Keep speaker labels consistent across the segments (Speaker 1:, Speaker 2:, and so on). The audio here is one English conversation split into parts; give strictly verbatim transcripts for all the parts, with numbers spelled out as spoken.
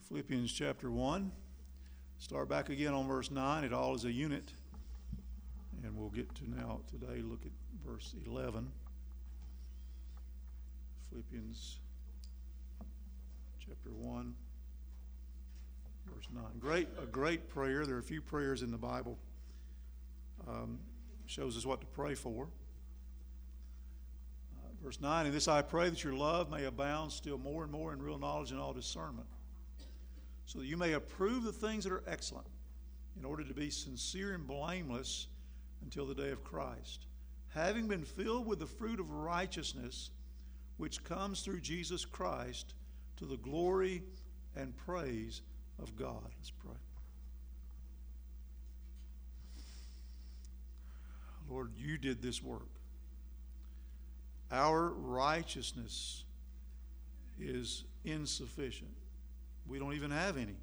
Speaker 1: Philippians chapter one. Start back again on verse nine. It all is a unit. And we'll get to now today look at verse eleven. Philippians chapter one, verse nine. Great, a great prayer. There are a few prayers in the Bible. Um, shows us what to pray for. Uh, verse nine, "In this I pray that your love may abound still more and more in real knowledge and all discernment, so that you may approve the things that are excellent, in order to be sincere and blameless until the day of Christ, having been filled with the fruit of righteousness, which comes through Jesus Christ, to the glory and praise of God." Let's pray. Lord, you did this work. Our righteousness is insufficient. We don't even have any.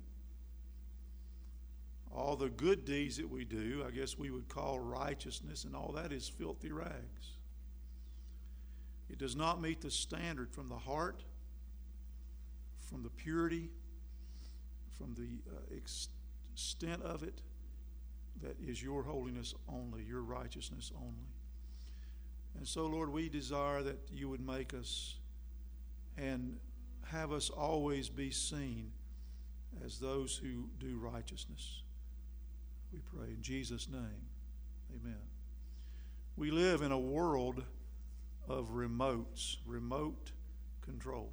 Speaker 1: All the good deeds that we do, I guess we would call righteousness, and all that is filthy rags. It does not meet the standard from the heart, from the purity, from the uh, extent of it, that is your holiness only, your righteousness only. And so, Lord, we desire that you would make us and have us always be seen as those who do righteousness. We pray in Jesus' name. Amen. We live in a world of remotes, remote control.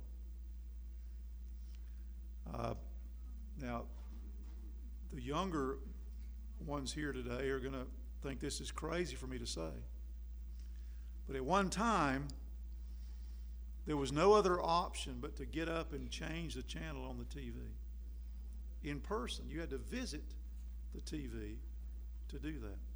Speaker 1: Uh, now, the younger ones here today are going to think this is crazy for me to say. But at one time, there was no other option but to get up and change the channel on the T V. In person, you had to visit the T V to do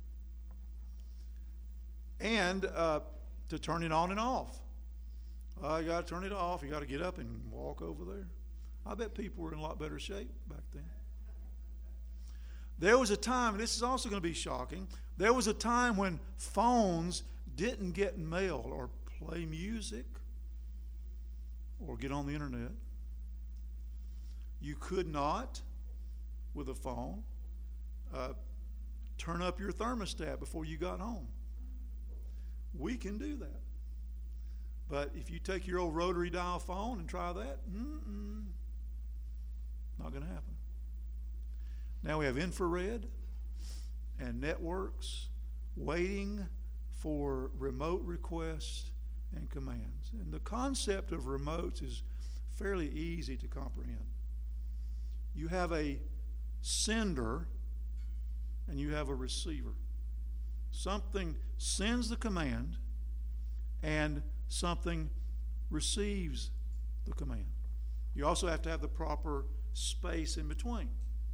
Speaker 1: that. And uh, to turn it on and off. Uh, you got to turn it off. You got to get up and walk over there. I bet people were in a lot better shape back then. There was a time, and this is also going to be shocking, there was a time when phones didn't get mail or play music or get on the internet. You could not, with a phone, uh, turn up your thermostat before you got home. We can do that. But if you take your old rotary dial phone and try that, mm-mm, not going to happen. Now we have infrared and networks waiting for remote requests and commands. And the concept of remotes is fairly easy to comprehend. You have a sender and you have a receiver. Something sends the command and something receives the command. You also have to have the proper space in between.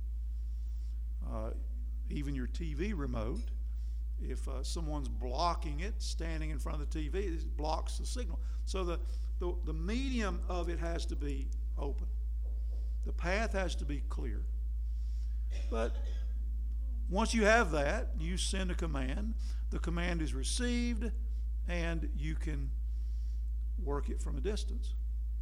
Speaker 1: Uh, even your T V remote, if uh, someone's blocking it, standing in front of the T V, it blocks the signal. So the, the, the medium of it has to be open. The path has to be clear. But once you have that, you send a command. The command is received, and you can work it from a distance.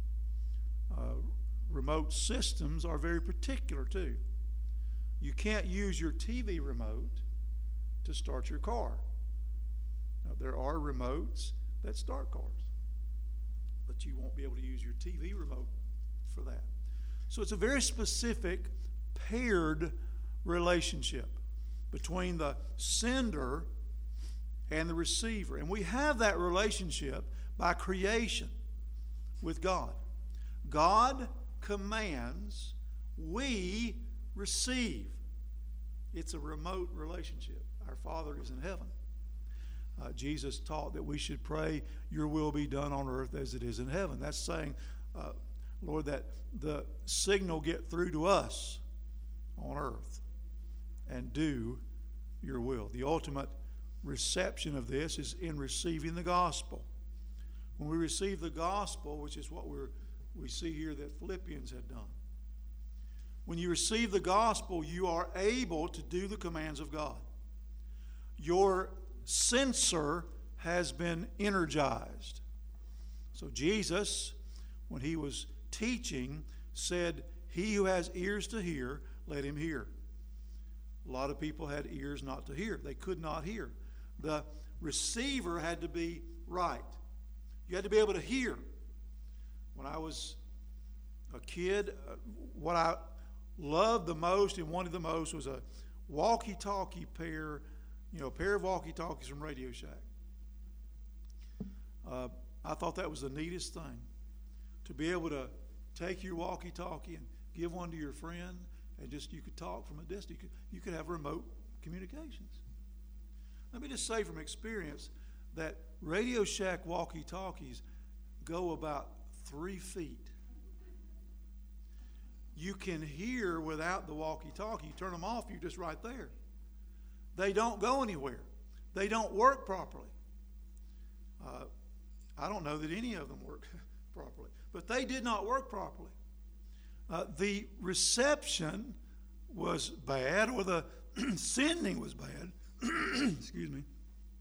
Speaker 1: Uh, remote systems are very particular, too. You can't use your T V remote to start your car. Now, there are remotes that start cars, but you won't be able to use your T V remote for that. So it's a very specific, paired relationship between the sender and the receiver. And we have that relationship by creation with God. God commands, we receive. It's a remote relationship. Our Father is in heaven. Uh, Jesus taught that we should pray, your will be done on earth as it is in heaven. That's saying, uh, Lord, that the signal get through to us on earth and do your will. The ultimate reception of this is in receiving the gospel. When we receive the gospel, which is what we're, we see here that Philippians had done, when you receive the gospel, you are able to do the commands of God. Your sensor has been energized. So Jesus, when he was teaching, said, he who has ears to hear, let him hear. A lot of people had ears not to hear. They could not hear. The receiver had to be right. You had to be able to hear. When I was a kid, uh, what I loved the most and wanted the most was a walkie-talkie pair, you know, a pair of walkie-talkies from Radio Shack. Uh, I thought that was the neatest thing, to be able to take your walkie-talkie and give one to your friend, and just you could talk from a distance. You could, you could have remote communications. Let me just say from experience that Radio Shack walkie-talkies go about three feet. You can hear without the walkie-talkie. You turn them off, you're just right there. They don't go anywhere. They don't work properly. Uh, I don't know that any of them work properly, but they did not work properly. Uh, the reception was bad, or the sending was bad. Excuse me.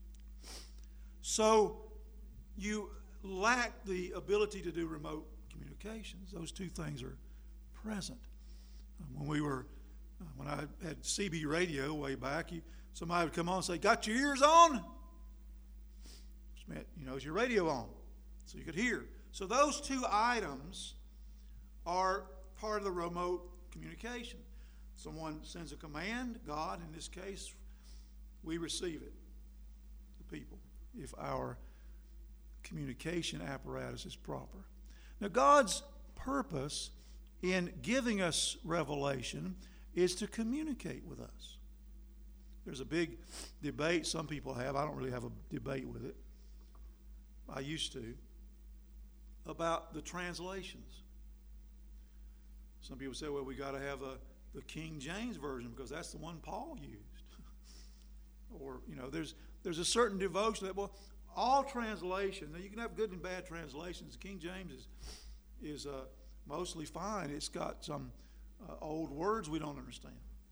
Speaker 1: So you lack the ability to do remote communications. Those two things are present. Uh, when we were, uh, when I had C B radio way back, you, somebody would come on and say, "Got your ears on?" Which meant, you know, is your radio on? So you could hear. So those two items are part of the remote communication. Someone sends a command, God in this case, we receive it, the people, if our communication apparatus is proper. Now, God's purpose in giving us revelation is to communicate with us. There's a big debate some people have. I don't really have a debate with it. I used to. About the translations. Some people say, well, we got to have a, the King James Version because that's the one Paul used. Or, you know, there's there's a certain devotion that, well, all translation, now you can have good and bad translations. King James is, is uh, mostly fine. It's got some uh, old words we don't understand.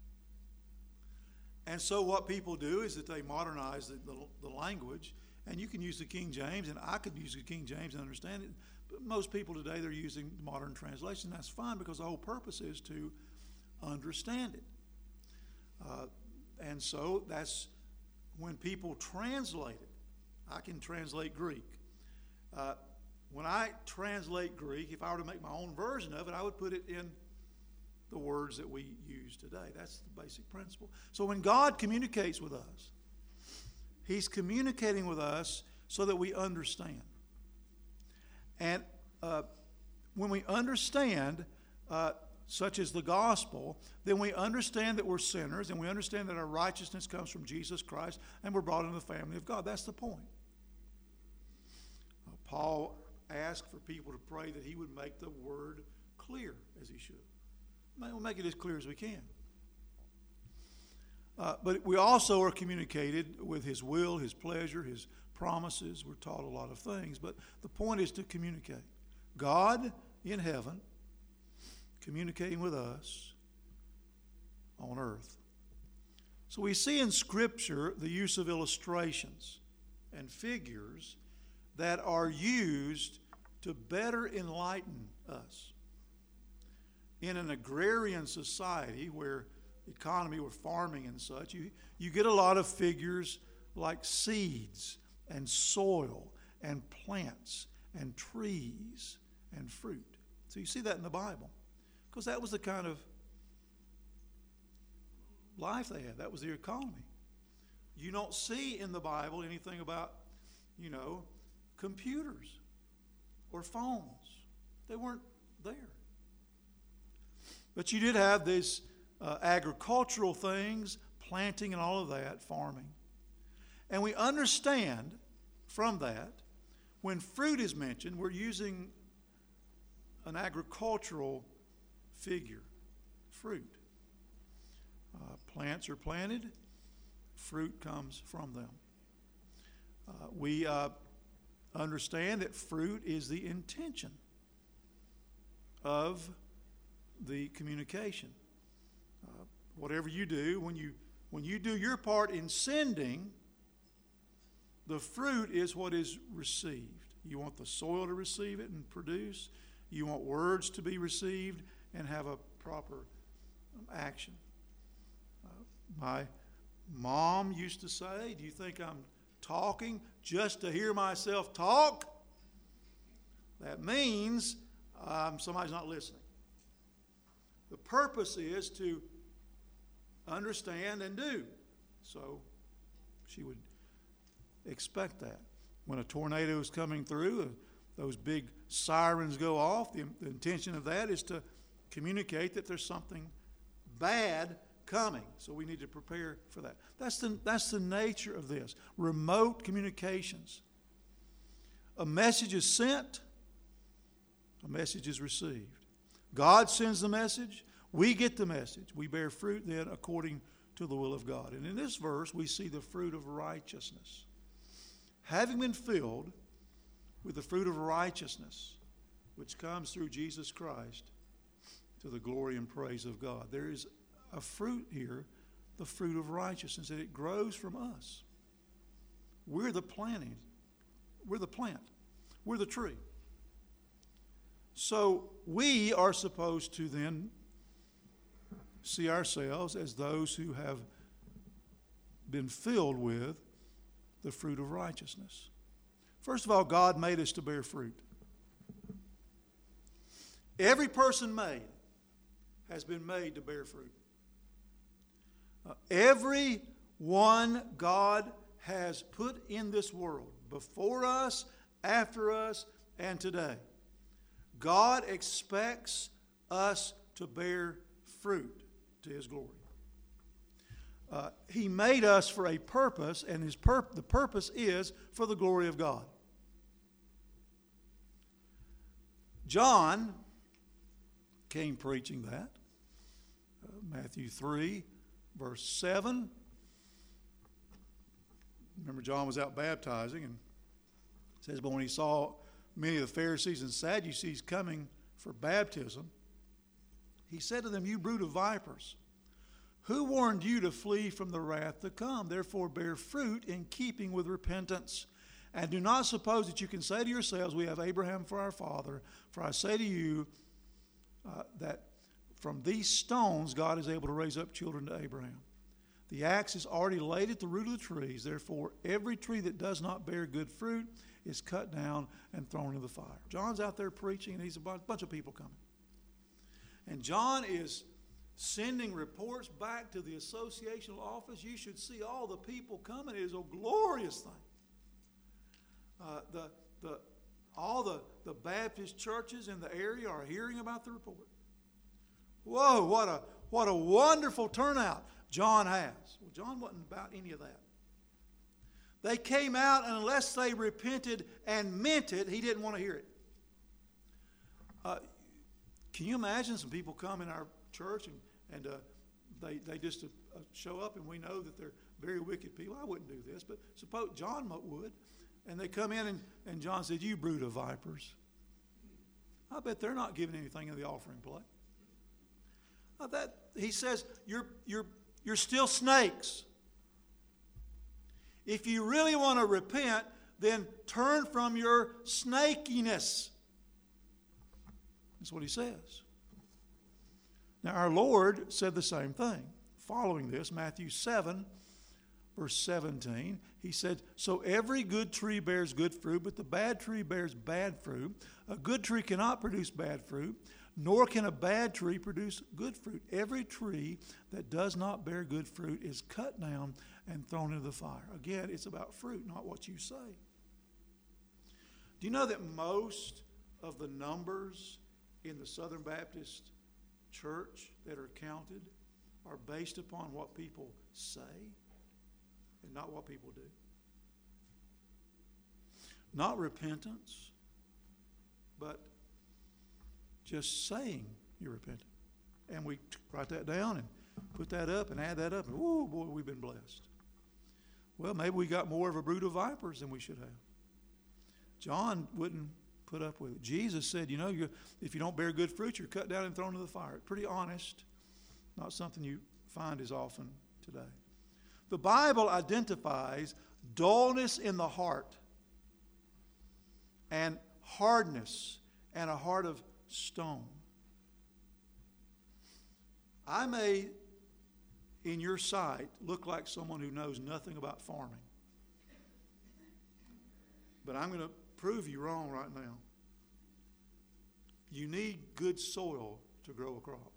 Speaker 1: And so what people do is that they modernize the, the, the language, and you can use the King James, and I could use the King James and understand it. But most people today, they're using modern translation. That's fine because the whole purpose is to understand it. Uh, and so that's when people translate it. I can translate Greek. Uh, when I translate Greek, if I were to make my own version of it, I would put it in the words that we use today. That's the basic principle. So when God communicates with us, He's communicating with us so that we understand. And uh, when we understand, uh, such as the gospel, then we understand that we're sinners, and we understand that our righteousness comes from Jesus Christ, and we're brought into the family of God. That's the point. Uh, Paul asked for people to pray that he would make the word clear as he should. We'll make it as clear as we can. Uh, but we also are communicated with his will, his pleasure, his promises. We're taught a lot of things, but the point is to communicate. God in heaven communicating with us on earth. So we see in Scripture the use of illustrations and figures that are used to better enlighten us. In an agrarian society where economy, where farming and such, you, you get a lot of figures like seeds and soil and plants and trees and fruit. So you see that in the Bible because that was the kind of life they had. That was their economy. You don't see in the Bible anything about, you know, computers or phones. They weren't there. But you did have these uh, agricultural things, planting and all of that, farming. And we understand from that, when fruit is mentioned, we're using an agricultural figure, fruit. Uh, plants are planted, fruit comes from them. Uh, we uh, understand that fruit is the intention of the communication. Uh, whatever you do, when you when you do your part in sending, the fruit is what is received. You want the soil to receive it and produce. You want words to be received, and have a proper action. Uh, my mom used to say, do you think I'm talking just to hear myself talk? That means um, somebody's not listening. The purpose is to understand and do. So she would expect that. When a tornado is coming through, uh, those big sirens go off. The, the intention of that is to communicate that there's something bad coming. So we need to prepare for that. That's the, that's the nature of this. Remote communications. A message is sent, a message is received. God sends the message, we get the message. We bear fruit then according to the will of God. And in this verse, we see the fruit of righteousness. Having been filled with the fruit of righteousness, which comes through Jesus Christ to the glory and praise of God. There is a fruit here, the fruit of righteousness, and it grows from us. We're the planting. We're the plant. We're the tree. So we are supposed to then see ourselves as those who have been filled with the fruit of righteousness. First of all, God made us to bear fruit. Every person made has been made to bear fruit. Uh, every one God has put in this world, before us, after us, and today, God expects us to bear fruit to His glory. Uh, he made us for a purpose, and his pur- the purpose is for the glory of God. John came preaching that. Uh, Matthew three, verse seven. Remember, John was out baptizing, and it says, but when he saw many of the Pharisees and Sadducees coming for baptism, he said to them, you brood of vipers, who warned you to flee from the wrath to come? Therefore bear fruit in keeping with repentance. And do not suppose that you can say to yourselves, we have Abraham for our father. For I say to you uh, that from these stones God is able to raise up children to Abraham. The axe is already laid at the root of the trees. Therefore every tree that does not bear good fruit is cut down and thrown into the fire. John's out there preaching, and he's a bunch of people coming. And John is sending reports back to the associational office. You should see all the people coming. It is a glorious thing. Uh, the, the, all the, the Baptist churches in the area are hearing about the report. Whoa, what a, what a wonderful turnout John has. Well, John wasn't about any of that. They came out, and unless they repented and meant it, he didn't want to hear it. Uh, can you imagine some people come in our church and, and uh, they, they just uh, show up, and we know that they're very wicked people. I wouldn't do this, but suppose John would. And they come in, and, and John said, you brood of vipers. I bet they're not giving anything in the offering plate. Uh, that, he says, you're, you're, you're still snakes. If you really want to repent, then turn from your snakiness. That's what he says. Now, our Lord said the same thing. Following this, Matthew seven, verse seventeen, he said, so every good tree bears good fruit, but the bad tree bears bad fruit. A good tree cannot produce bad fruit, nor can a bad tree produce good fruit. Every tree that does not bear good fruit is cut down and thrown into the fire. Again, it's about fruit, not what you say. Do you know that most of the numbers in the Southern Baptist Church that are counted are based upon what people say and not what people do? Not repentance, but just saying you're repentant. And we write that down and put that up and add that up, and oh boy, we've been blessed. Well, maybe we got more of a brood of vipers than we should have. John wouldn't put up with it. Jesus said, you know, you're, if you don't bear good fruit, you're cut down and thrown into the fire. Pretty honest. Not something you find as often today. The Bible identifies dullness in the heart and hardness and a heart of stone. I may, in your sight, look like someone who knows nothing about farming. But I'm going to prove you wrong right now. You need good soil to grow a crop.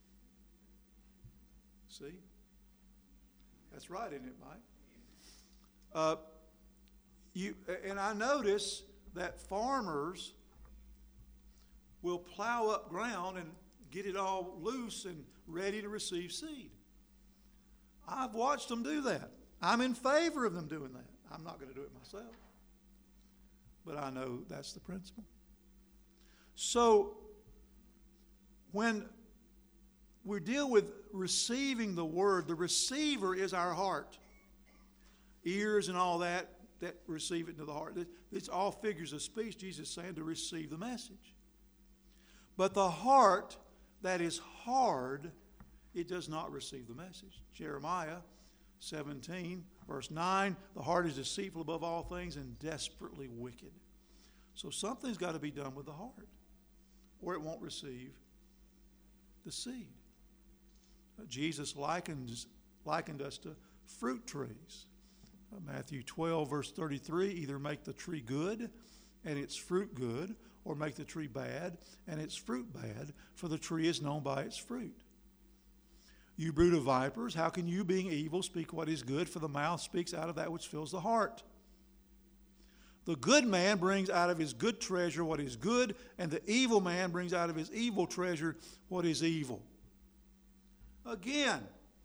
Speaker 1: See? That's right, isn't it, Mike? Uh, you, and I notice that farmers will plow up ground and get it all loose and ready to receive seed. I've watched them do that. I'm in favor of them doing that. I'm not going to do it myself. But I know that's the principle. So, when we deal with receiving the word, the receiver is our heart. Ears and all that, that receive it into the heart. It's all figures of speech, Jesus is saying, to receive the message. But the heart that is hard, it does not receive the message. Jeremiah seventeen, verse nine, the heart is deceitful above all things and desperately wicked. So something's got to be done with the heart, or it won't receive the seed. Jesus likens, likened us to fruit trees. Matthew twelve, verse thirty-three, either make the tree good and its fruit good, or make the tree bad and its fruit bad, for the tree is known by its fruit. You brood of vipers, how can you, being evil, speak what is good? For the mouth speaks out of that which fills the heart. The good man brings out of his good treasure what is good, and the evil man brings out of his evil treasure what is evil. Again,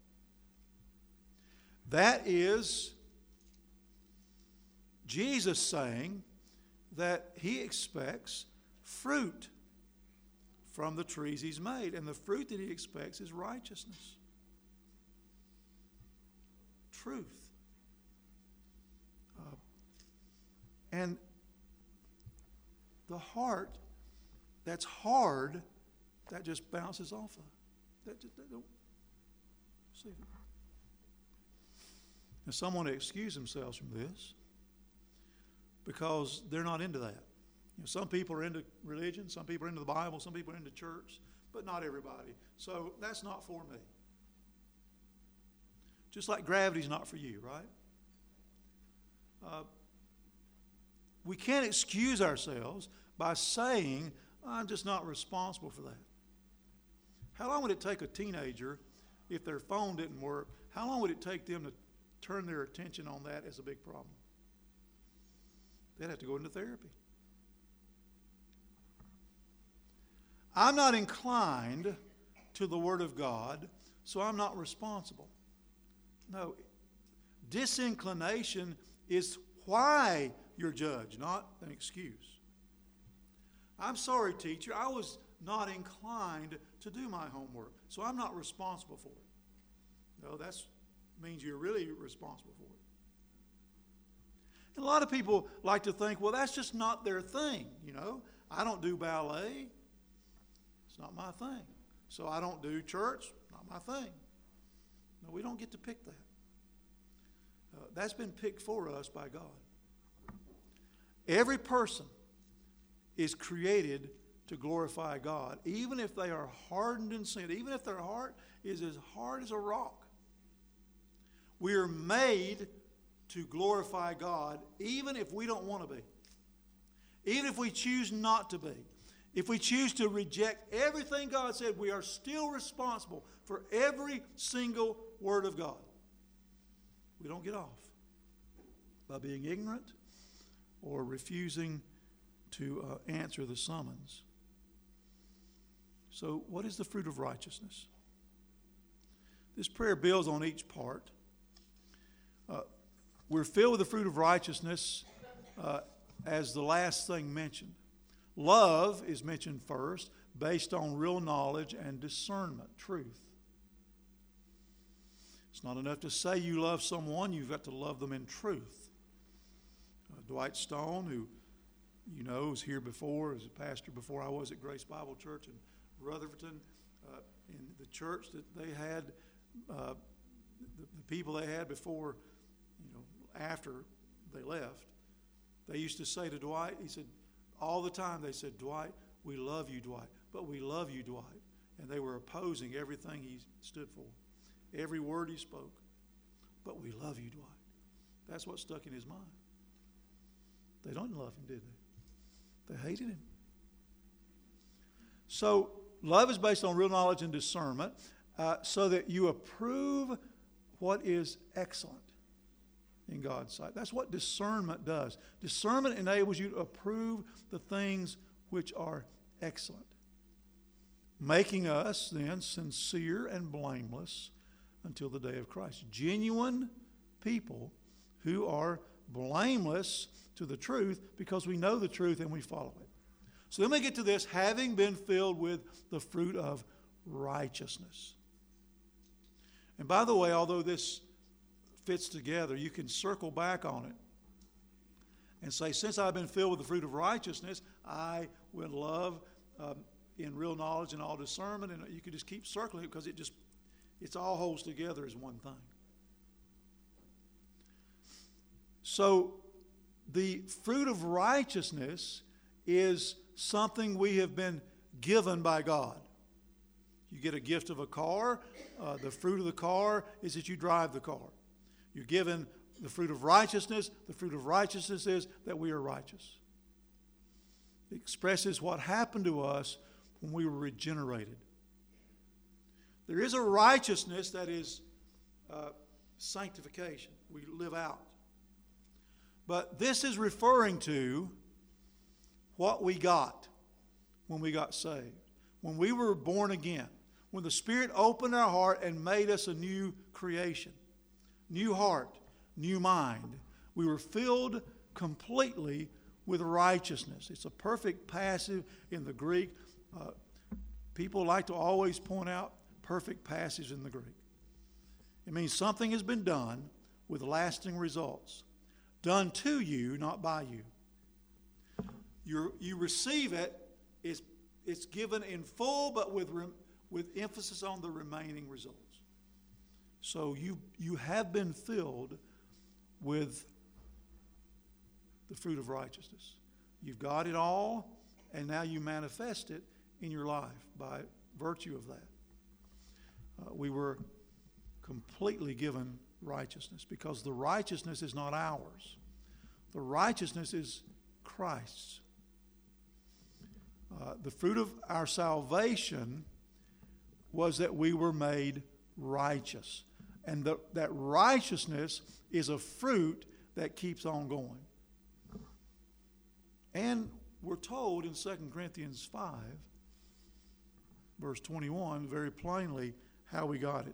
Speaker 1: that is Jesus saying that he expects fruit from the trees he's made. And the fruit that he expects is righteousness, truth. Uh, and the heart that's hard, that just bounces off of. That, just, that don't see. And someone to excuse themselves from this because they're not into that. You know, some people are into religion, some people are into the Bible, some people are into church, but not everybody. So that's not for me. Just like gravity's not for you, right? Uh, we can't excuse ourselves by saying, I'm just not responsible for that. How long would it take a teenager, if their phone didn't work, how long would it take them to turn their attention on that as a big problem? They'd have to go into therapy. I'm not inclined to the Word of God, so I'm not responsible. No, disinclination is why you're judged, not an excuse. I'm sorry, teacher, I was not inclined to do my homework, so I'm not responsible for it. No, that means you're really responsible for it. And a lot of people like to think, well, that's just not their thing, you know. I don't do ballet. It's not my thing. So I don't do church. Not my thing. No, we don't get to pick that. Uh, that's been picked for us by God. Every person is created to glorify God, even if they are hardened in sin, even if their heart is as hard as a rock. We are made to glorify God, even if we don't want to be. Even if we choose not to be. If we choose to reject everything God said, we are still responsible for every single word of God. We don't get off by being ignorant or refusing to uh, answer the summons. So, what is the fruit of righteousness? This prayer builds on each part. Uh, we're filled with the fruit of righteousness uh, as the last thing mentioned. Love is mentioned first, based on real knowledge and discernment, truth. It's not enough to say you love someone, you've got to love them in truth. Uh, Dwight Stone, who you know was here before, as a pastor before I was at Grace Bible Church in Rutherford, uh, in the church that they had, uh, the, the people they had before, you know, after they left, they used to say to Dwight, he said, all the time they said, Dwight, we love you, Dwight, but we love you, Dwight. And they were opposing everything he stood for, every word he spoke. But we love you, Dwight. That's what stuck in his mind. They don't love him, did they? They hated him. So love is based on real knowledge and discernment, uh, so that you approve what is excellent in God's sight. That's what discernment does. Discernment enables you to approve the things which are excellent, making us then sincere and blameless until the day of Christ. Genuine people who are blameless to the truth because we know the truth and we follow it. So then we get to this, having been filled with the fruit of righteousness. And by the way, although this fits together, you can circle back on it and say, since I've been filled with the fruit of righteousness, I will love um, in real knowledge and all discernment. And you can just keep circling it because it just, it's all holds together as one thing. So the fruit of righteousness is something we have been given by God. You get a gift of a car. Uh, the fruit of the car is that you drive the car. You're given the fruit of righteousness. The fruit of righteousness is that we are righteous. It expresses what happened to us when we were regenerated. There is a righteousness that is uh, sanctification. We live out. But this is referring to what we got when we got saved. When we were born again. When the Spirit opened our heart and made us a new creation. New heart, new mind. We were filled completely with righteousness. It's a perfect passive in the Greek. Uh, people like to always point out perfect passives in the Greek. It means something has been done with lasting results. Done to you, not by you. You're, you receive it, it's, it's given in full, but with, rem, with emphasis on the remaining results. So you, you have been filled with the fruit of righteousness. You've got it all, and now you manifest it in your life by virtue of that. Uh, we were completely given righteousness because the righteousness is not ours. The righteousness is Christ's. Uh, the fruit of our salvation was that we were made righteous. And the, that righteousness is a fruit that keeps on going. And we're told in Second Corinthians five, verse twenty-one, very plainly how we got it.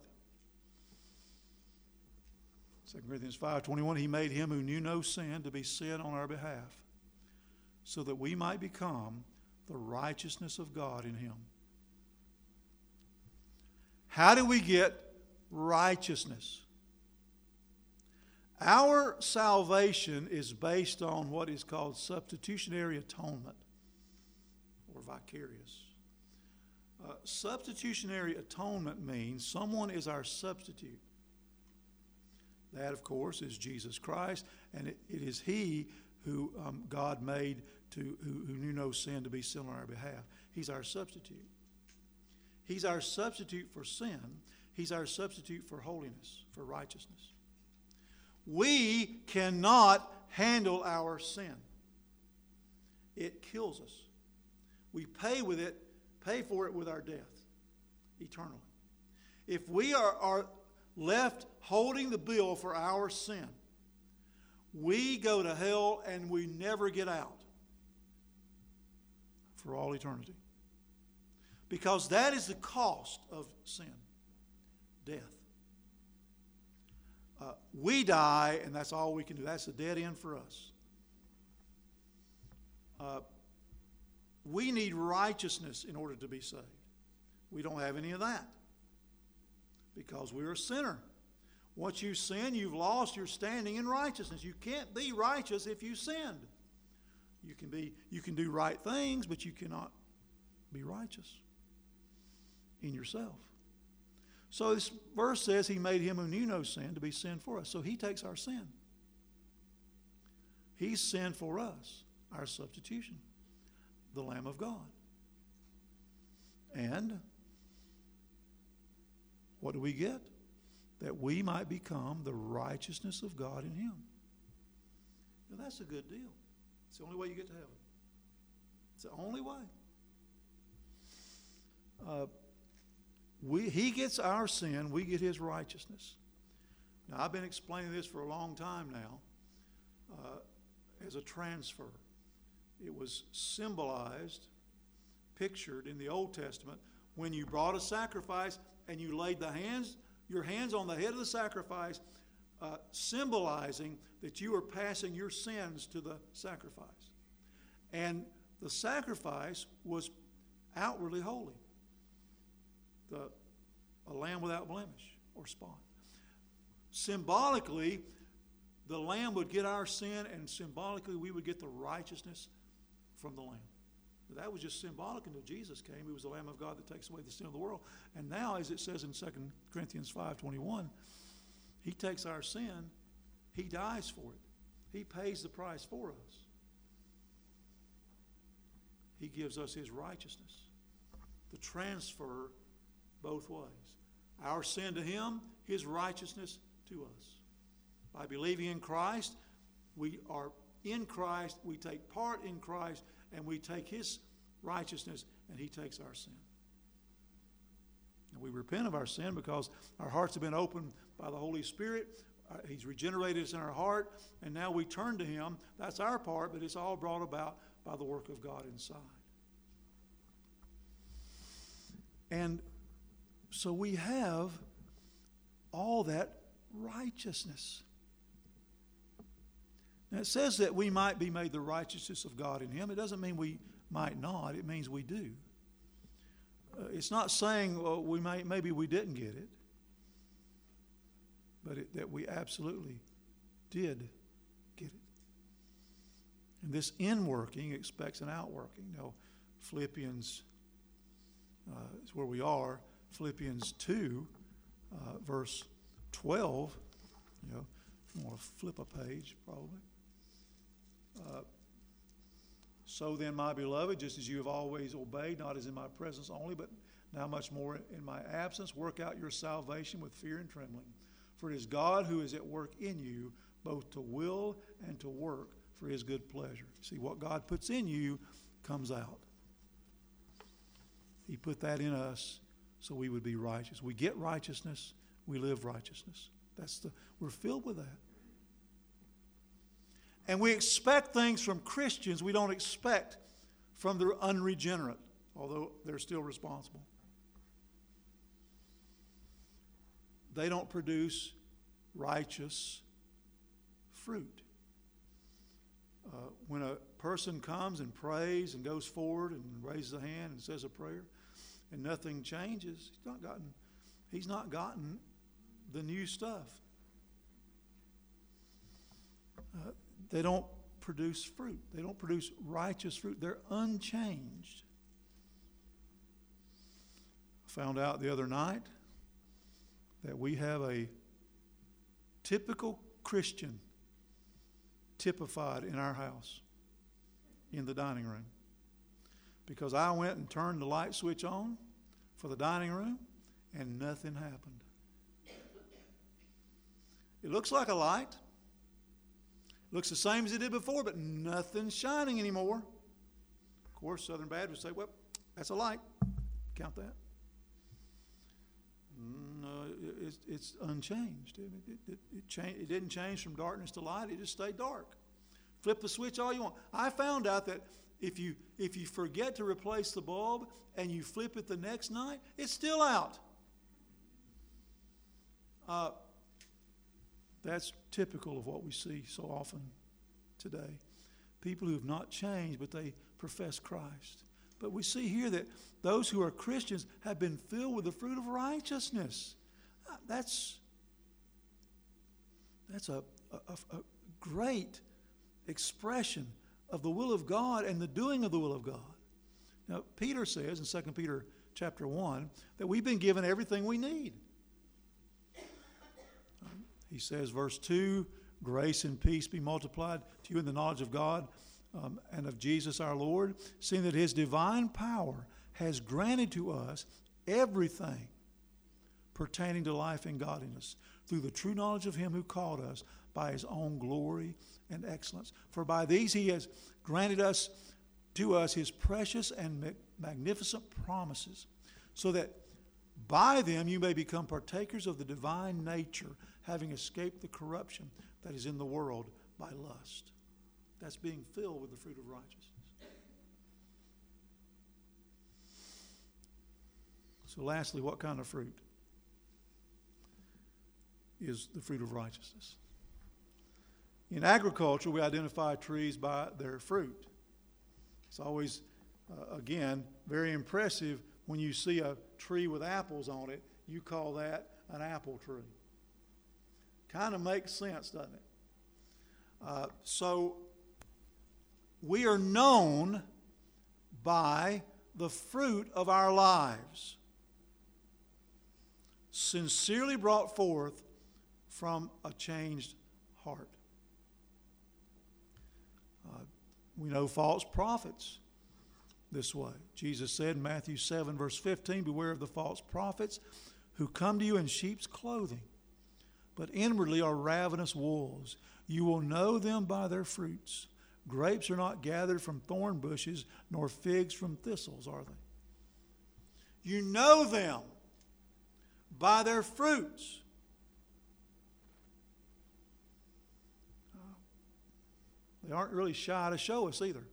Speaker 1: Second Corinthians five twenty-one, he made him who knew no sin to be sin on our behalf, so that we might become the righteousness of God in him. How do we get righteousness? Our salvation is based on what is called substitutionary atonement, or vicarious. Uh, substitutionary atonement means someone is our substitute. That, of course, is Jesus Christ, and it, it is He who um, God made to who, who knew no sin to be sin on our behalf. He's our substitute. He's our substitute for sin. He's our substitute for holiness, for righteousness. We cannot handle our sin. It kills us. We pay with it, pay for it with our death, eternally. If we are, are left holding the bill for our sin, we go to hell and we never get out for all eternity. Because that is the cost of sin, death. Uh, we die, and that's all we can do. That's a dead end for us. Uh, we need righteousness in order to be saved. We don't have any of that because we're a sinner. Once you sin, you've lost your standing in righteousness. You can't be righteous if you sinned. You can be, you can do right things, but you cannot be righteous in yourself. So this verse says he made him who knew no sin to be sin for us. So he takes our sin. He's sin for us, our substitution, the Lamb of God. And What do we get? That we might become the righteousness of God in him. Now that's a good deal. It's the only way you get to heaven. It's the only way. Uh, we, he gets our sin, we get his righteousness. Now, I've been explaining this for a long time now uh, as a transfer. It was symbolized, pictured in the Old Testament when you brought a sacrifice and you laid the hands, your hands on the head of the sacrifice, uh, symbolizing that you were passing your sins to the sacrifice. And the sacrifice was outwardly holy. The, a lamb without blemish or spot. Symbolically, the lamb would get our sin, and symbolically we would get the righteousness from the lamb. But that was just symbolic until Jesus came. He was the Lamb of God that takes away the sin of the world. And now, as it says in Second Corinthians five twenty-one, he takes our sin, he dies for it. He pays the price for us. He gives us his righteousness. The transfer both ways. Our sin to him, his righteousness to us. By believing in Christ, we are in Christ, we take part in Christ, and we take his righteousness, and he takes our sin. And we repent of our sin because our hearts have been opened by the Holy Spirit. Uh, he's regenerated us in our heart, and now we turn to him. That's our part, but it's all brought about by the work of God inside. And so we have all that righteousness. Now it says that we might be made the righteousness of God in him. It doesn't mean we might not. It means we do. Uh, it's not saying well, we might, maybe we didn't get it, but it, that we absolutely did get it. And this inworking expects an outworking. Now, Philippians uh, is where we are. Philippians two, uh, verse twelve. You know, I want to flip a page, probably. Uh, so then, my beloved, just as you have always obeyed, not as in my presence only, but now much more in my absence, work out your salvation with fear and trembling. For it is God who is at work in you, both to will and to work for his good pleasure. See, what God puts in you comes out. He put that in us so we would be righteous. We get righteousness, we live righteousness. That's the we're filled with that. And we expect things from Christians we don't expect from the unregenerate, although they're still responsible. They don't produce righteous fruit. Uh, when a person comes and prays and goes forward and raises a hand and says a prayer and nothing changes, he's not gotten, he's not gotten the new stuff. Uh, they don't produce fruit. They don't produce righteous fruit. They're unchanged. I found out the other night that we have a typical Christian typified in our house in the dining room. Because I went and turned the light switch on for the dining room and nothing happened. It looks like a light. Looks the same as it did before, but nothing's shining anymore. Of course, Southern Baptists say, well, that's a light. Count that. No, it, it's unchanged. It, it, it, it, changed, it didn't change from darkness to light. It just stayed dark. Flip the switch all you want. I found out that if you if you forget to replace the bulb and you flip it the next night, it's still out. Uh, that's typical of what we see so often today. People who have not changed, but they profess Christ. But we see here that those who are Christians have been filled with the fruit of righteousness. That's, that's a, a, a great expression of the will of God and the doing of the will of God. Now, Peter says in Second Peter chapter one that we've been given everything we need. He says, verse two, grace and peace be multiplied to you in the knowledge of God um, and of Jesus our Lord, seeing that his divine power has granted to us everything pertaining to life and godliness, through the true knowledge of him who called us by his own glory and excellence. For by these he has granted us to us his precious and magnificent promises, so that by them you may become partakers of the divine nature, having escaped the corruption that is in the world by lust. That's being filled with the fruit of righteousness. So lastly, what kind of fruit is the fruit of righteousness? In agriculture, we identify trees by their fruit. It's always, uh, again, very impressive when you see a tree with apples on it. You call that an apple tree. Kind of makes sense, doesn't it? Uh, so we are known by the fruit of our lives, sincerely brought forth from a changed heart. Uh, we know false prophets this way. Jesus said in Matthew seven, verse fifteen, beware of the false prophets who come to you in sheep's clothing, but inwardly are ravenous wolves. You will know them by their fruits. Grapes are not gathered from thorn bushes, nor figs from thistles, are they? You know them by their fruits. They aren't really shy to show us either.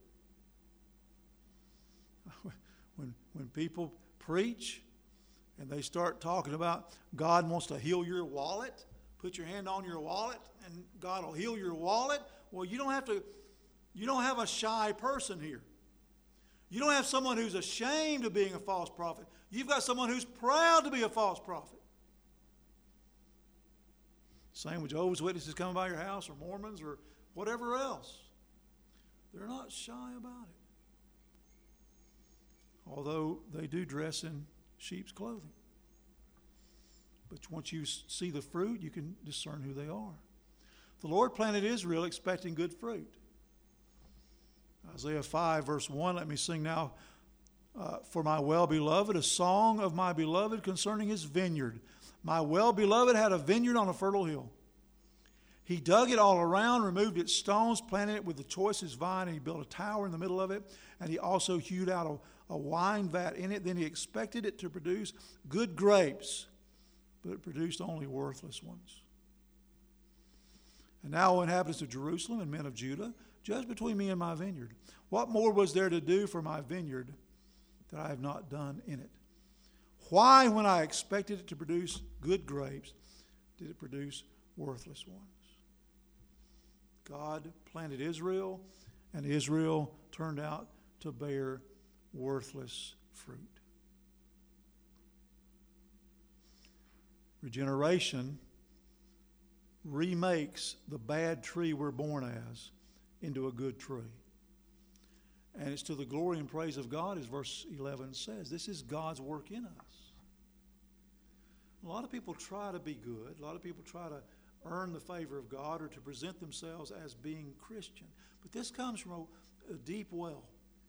Speaker 1: When, when people preach and they start talking about God wants to heal your wallet, put your hand on your wallet and God will heal your wallet. Well, you don't have to, you don't have a shy person here. You don't have someone who's ashamed of being a false prophet. You've got someone who's proud to be a false prophet. Same with Jehovah's Witnesses coming by your house, or Mormons, or whatever else. They're not shy about it. Although they do dress in sheep's clothing. But once you see the fruit, you can discern who they are. The Lord planted Israel expecting good fruit. Isaiah five, verse one, let me sing now, uh, for my well-beloved, a song of my beloved concerning his vineyard. My well-beloved had a vineyard on a fertile hill. He dug it all around, removed its stones, planted it with the choicest vine, and he built a tower in the middle of it, and he also hewed out a, a wine vat in it. Then he expected it to produce good grapes, but it produced only worthless ones. And now, O inhabitants of Jerusalem and men of Judah, judge between me and my vineyard. What more was there to do for my vineyard that I have not done in it? Why, when I expected it to produce good grapes, did it produce worthless ones? God planted Israel, and Israel turned out to bear worthless fruit. Regeneration remakes the bad tree we're born as into a good tree. And it's to the glory and praise of God, as verse eleven says. This is God's work in us. A lot of people try to be good. A lot of people try to earn the favor of God or to present themselves as being Christian. But this comes from a, a deep well.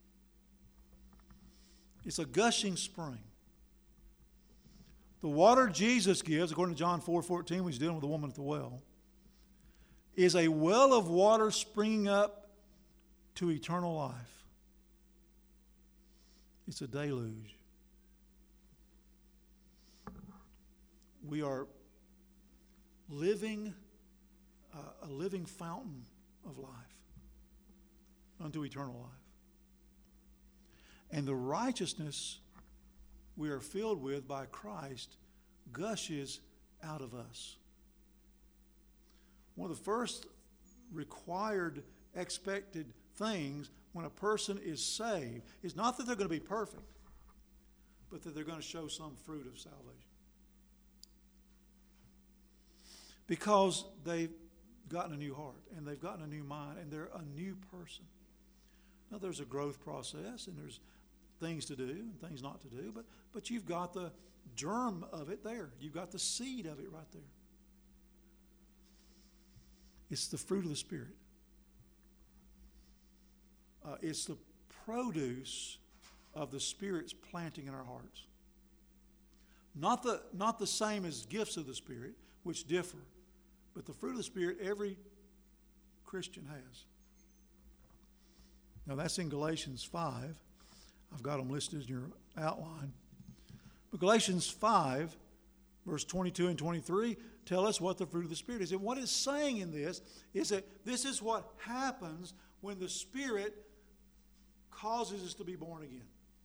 Speaker 1: It's a gushing spring. The water Jesus gives, according to John four fourteen, when he's dealing with the woman at the well, is a well of water springing up to eternal life. It's a deluge. We are living uh, a living fountain of life unto eternal life. And the righteousness we are filled with by Christ gushes out of us. One of the first required, expected things when a person is saved is not that they're going to be perfect, but that they're going to show some fruit of salvation. Because they've gotten a new heart, and they've gotten a new mind, and they're a new person. Now, there's a growth process, and there's things to do and things not to do, but, but you've got the germ of it there. You've got the seed of it right there. It's the fruit of the Spirit. Uh, it's the produce of the Spirit's planting in our hearts. Not the, not the same as gifts of the Spirit, which differ, but the fruit of the Spirit every Christian has. Now that's in Galatians five. I've got them listed in your outline. But Galatians five, verse twenty-two and twenty-three, tell us what the fruit of the Spirit is. And what it's saying in this is that this is what happens when the Spirit causes us to be born again.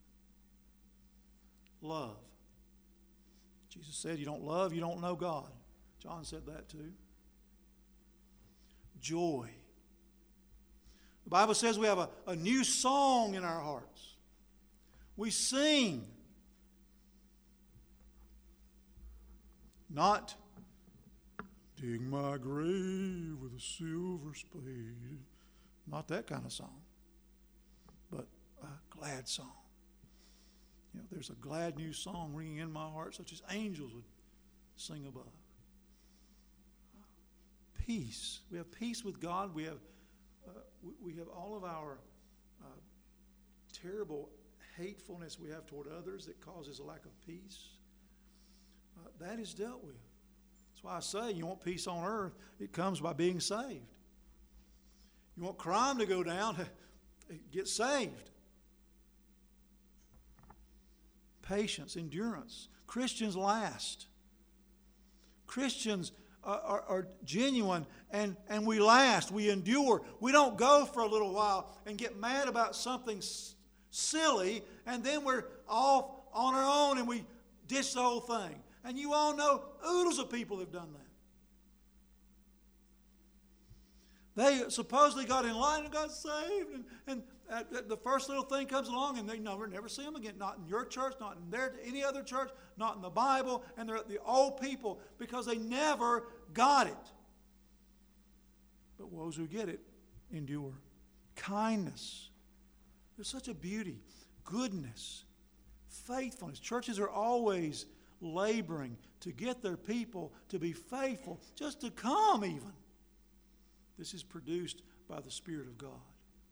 Speaker 1: Love. Jesus said, you don't love, you don't know God. John said that too. Joy. The Bible says we have a, a new song in our hearts. We sing. Not dig my grave with a silver spade. Not that kind of song. But a glad song. You know, there's a glad new song ringing in my heart, such as angels would sing above. Peace. We have peace with God. We have uh, we, we have all of our uh, terrible hatefulness we have toward others that causes a lack of peace. Uh, that is dealt with. That's why I say you want peace on earth, it comes by being saved. You want crime to go down, get saved. Patience, endurance. Christians last. Christians are, are, are genuine and, and we last. We endure. We don't go for a little while and get mad about something s- silly and then we're off on our own and we ditch the whole thing. And you all know oodles of people have done that. They supposedly got enlightened and got saved and, and Uh, the first little thing comes along and they never, never see them again. Not in your church, not in their, any other church, not in the Bible. And they're the old people because they never got it. But those who get it endure. Kindness. There's such a beauty. Goodness. Faithfulness. Churches are always laboring to get their people to be faithful, just to come even. This is produced by the Spirit of God.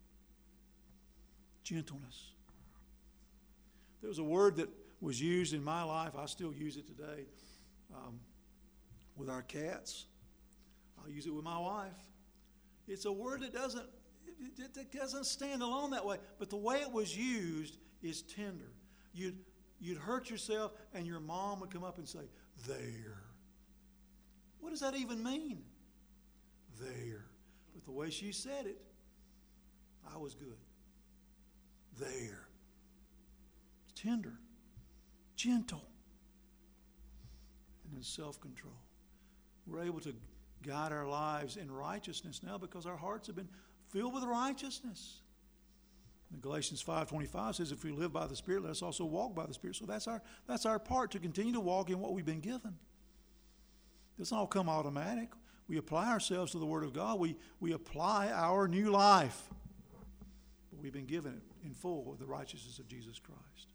Speaker 1: Gentleness. There was a word that was used in my life. I still use it today um, with our cats. I'll use it with my wife. It's a word that doesn't it, it doesn't stand alone that way. But the way it was used is tender. You'd you'd hurt yourself, and your mom would come up and say, "There." What does that even mean? There. But the way she said it, I was good. There. Tender, gentle, and in self-control. We're able to guide our lives in righteousness now because our hearts have been filled with righteousness. And Galatians five twenty-five says, if we live by the Spirit, let us also walk by the Spirit. So that's our, that's our part, to continue to walk in what we've been given. It doesn't all come automatic. We apply ourselves to the Word of God. We, we apply our new life. But we've been given it in full with the righteousness of Jesus Christ.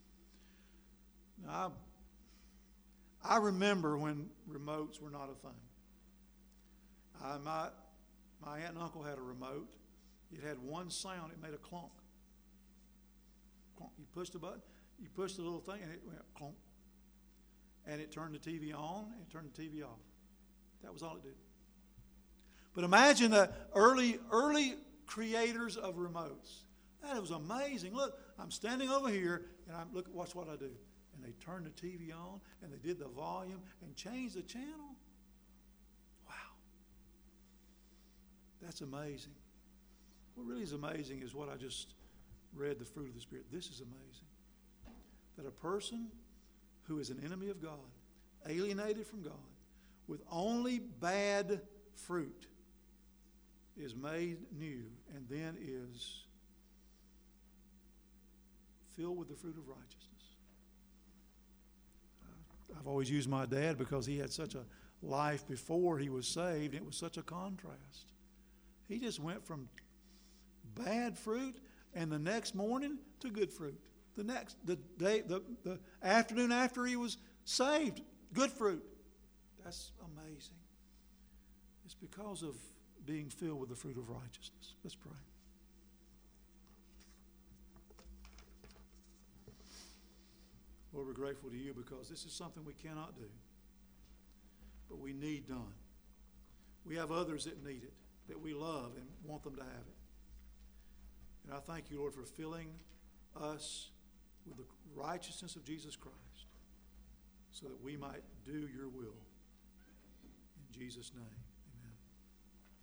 Speaker 1: Now, I, I remember when remotes were not a thing. I, my, my aunt and uncle had a remote. It had one sound. It made a clunk. Clunk. You pushed the button, you pushed the little thing, and it went clunk. And it turned the T V on, and it turned the T V off. That was all it did. But imagine the early, early creators of remotes. That was amazing. Look, I'm standing over here, and I'm look. Watch what I do. And they turned the T V on, and they did the volume and changed the channel. Wow, that's amazing. What really is amazing is what I just read, the fruit of the Spirit. This is amazing. That a person who is an enemy of God, alienated from God, with only bad fruit, is made new and then is filled with the fruit of righteousness. Uh, I've always used my dad because he had such a life before he was saved. It was such a contrast. He just went from bad fruit and the next morning to good fruit. The next, the day, the, the afternoon after he was saved, good fruit. That's amazing. It's because of being filled with the fruit of righteousness. Let's pray. Lord, we're grateful to you because this is something we cannot do, but we need done. We have others that need it, that we love and want them to have it. And I thank you, Lord, for filling us with the righteousness of Jesus Christ so that we might do your will. In Jesus' name.